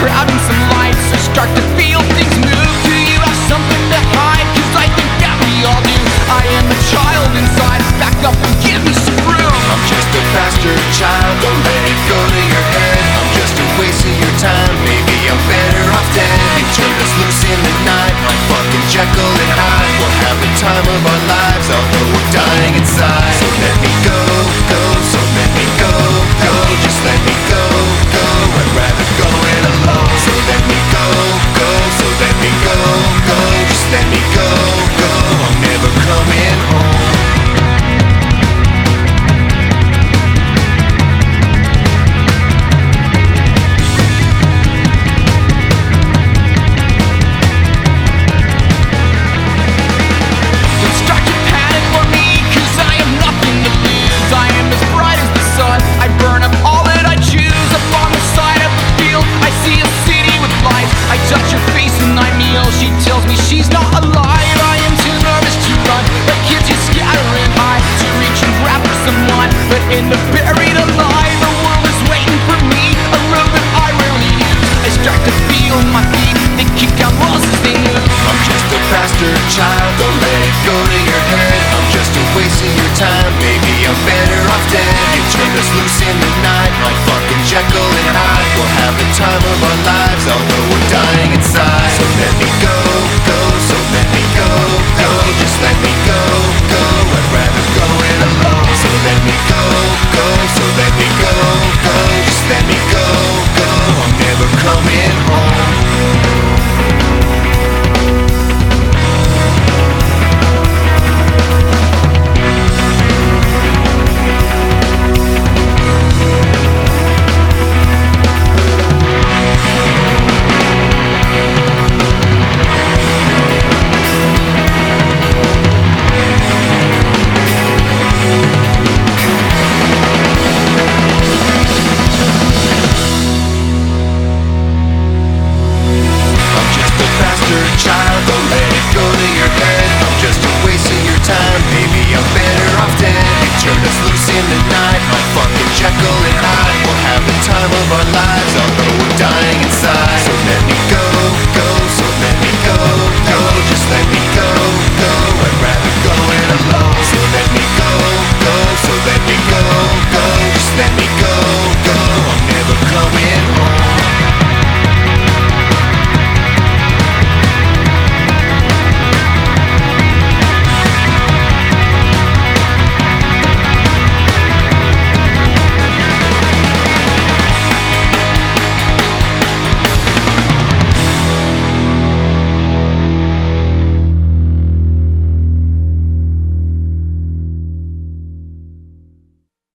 crowd and some lights, I start to feel things move. Do you have something to hide? Cause I think that we all do. I am a child inside, back up and give me some room. I'm just a bastard child, don't let it go to your head. I'm just a waste of your time, maybe I'm better off dead. You turned us loose in the night, like fucking Jekyll and Hyde. We'll have the time of our lives, although we're dying inside. So let me go, go, so let me go, go. Just let me go, go, I'd rather go it alone. So let me go, go, so let me go, go. Just let me go, go, I'm never coming home. She tells me she's not alive. I am too nervous to run, like kids just scattering high to reach and grab for someone, but in the buried alive, the world is waiting for me, a road that I rarely use. I start to feel my feet, they kick out walls as they move. I'm just a bastard child, don't let it go to your head. I'm just a waste of your time, maybe I'm better off dead. You turned us loose in the night, like fucking Jekyll and Hyde. We'll have the time of our lives, although we're dying inside. So let me go, go, so let me go, go. Just let me go, go, I'd rather go it alone. So let me go, go, so let me go, go. Just let me go, go, I'm never coming home. Child, don't let it go to your head. I'm just a waste of your time, maybe I'm better off dead. You turned us loose in the night, like fucking Jekyll and Hyde. We'll have the time of our lives, although we're dying inside.